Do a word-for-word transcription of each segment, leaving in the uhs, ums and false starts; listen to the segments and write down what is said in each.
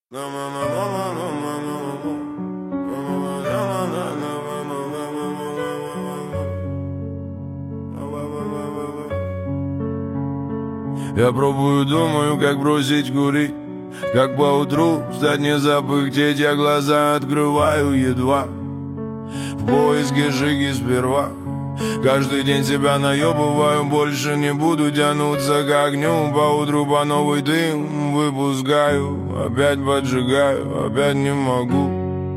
Я пробую, думаю, как бросить курить, как поутру встать, не запыхтеть. Я глаза открываю едва в поиске жиги сперва. Каждый день себя наебываю, больше не буду тянуться к огню. Поутру по новый дым выпускаю, опять поджигаю, опять не могу.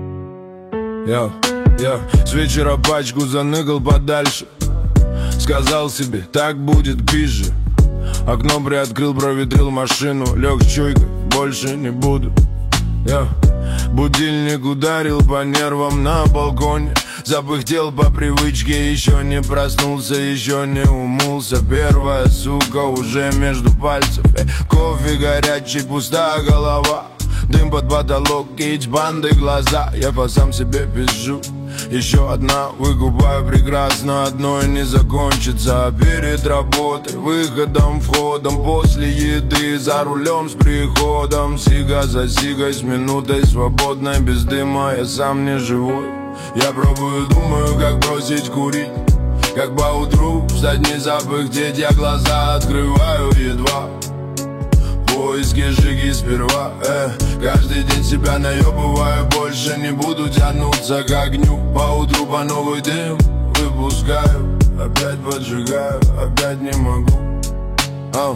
Я, я с вечера пачку заныкал подальше, сказал себе, так будет пизже. Окно приоткрыл, проветрил машину, лег с чуйкой, больше не буду. Я будильник ударил по нервам на балконе, запыхтел по привычке, еще не проснулся, еще не умылся. Первая, сука, уже между пальцев. э, Кофе горячий, пустая голова, дым под потолок, кич, банды, глаза. Я по сам себе пизжу. Еще одна, выкупаю прекрасно, одной не закончится. А перед работой, выходом, входом, после еды, за рулем с приходом, сига за сигой, с минутой свободной, без дыма я сам не живой. Я пробую, думаю, как бросить курить, как поутру встать, не запыхтеть. Я глаза открываю едва в поиске жиги сперва. э, Каждый день себя наебываю, больше не буду тянуться к огню. Поутру по новый дым выпускаю, опять поджигаю, опять не могу. oh.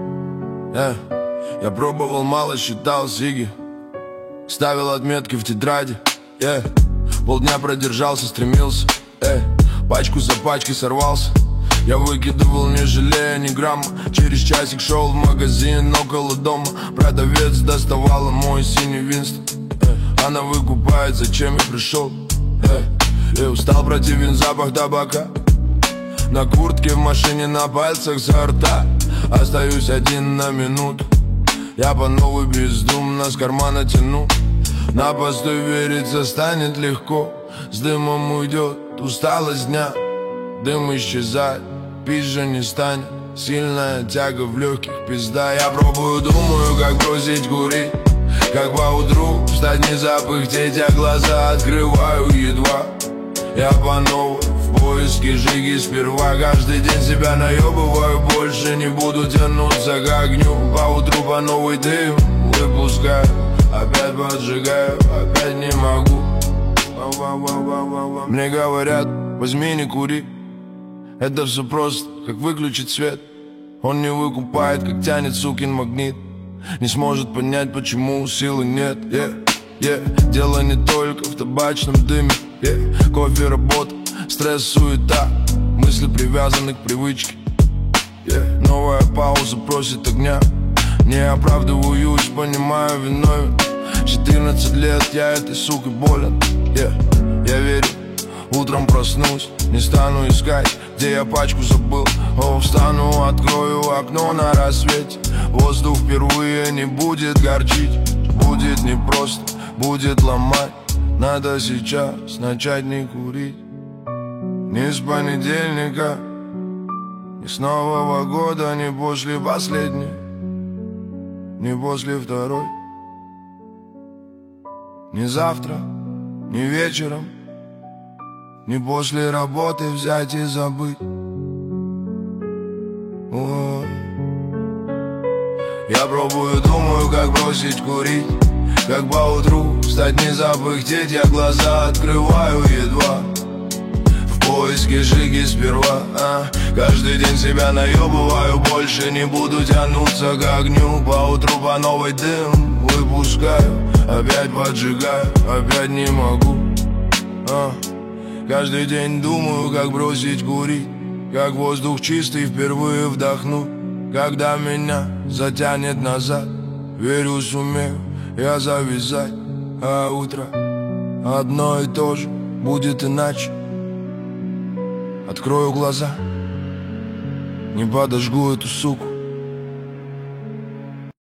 yeah. Я пробовал мало, считал сиги, ставил отметки в тетради. yeah. Полдня продержался, стремился, эй, пачку за пачкой сорвался. Я выкидывал, не жалея ни грамма. Через часик шел в магазин около дома. Продавец доставала мой синий Винстон. э, Она выкупает, зачем я пришел. э, Я устал, противен запах табака. На куртке, в машине, на пальцах со рта. Остаюсь один на минуту. Я по новой бездумно с кармана тяну. На постой верится станет легко. С дымом уйдет усталость дня. Дым исчезает, пизже не станет. Сильная тяга в легких, пизда. Я пробую, думаю, как бросить курить, как поутру встать, не запыхтеть. Я глаза открываю едва, я по новой в поиске жиги сперва. Каждый день себя наебываю, больше не буду тянуться к огню. Поутру по новый дым выпускаю, опять поджигаю, опять не могу. Мне говорят, возьми, не кури. Это все просто, как выключить свет. Он не выкупает, как тянет сукин магнит. Не сможет понять, почему силы нет. yeah, yeah. Дело не только в табачном дыме. yeah. Кофе, работа, стресс, суета, мысли привязаны к привычке. yeah. Новая пауза просит огня. Не оправдываюсь, понимаю виновен. четырнадцать лет я этой сукой болен. yeah. Я верю, утром проснусь, не стану искать, где я пачку забыл. О, встану, открою окно на рассвете. Воздух впервые не будет горчить. Будет непросто, будет ломать. Надо сейчас начать не курить. Не с понедельника, не с Нового года, не после последней, не после второй, не завтра, не вечером, не после работы взять и забыть. Ой. Я пробую, думаю, как бросить курить, как поутру встать, не запыхтеть. Я глаза открываю едва в поиске жиги сперва. а? Каждый день себя наебываю, больше не буду тянуться к огню. Поутру по новый дым выпускаю, опять поджигаю, опять не могу. а? Каждый день думаю, как бросить курить, как воздух чистый впервые вдохнуть. Когда меня затянет назад, верю, сумею я завязать. А утро одно и то же будет иначе. Открою глаза, не подожгу эту суку.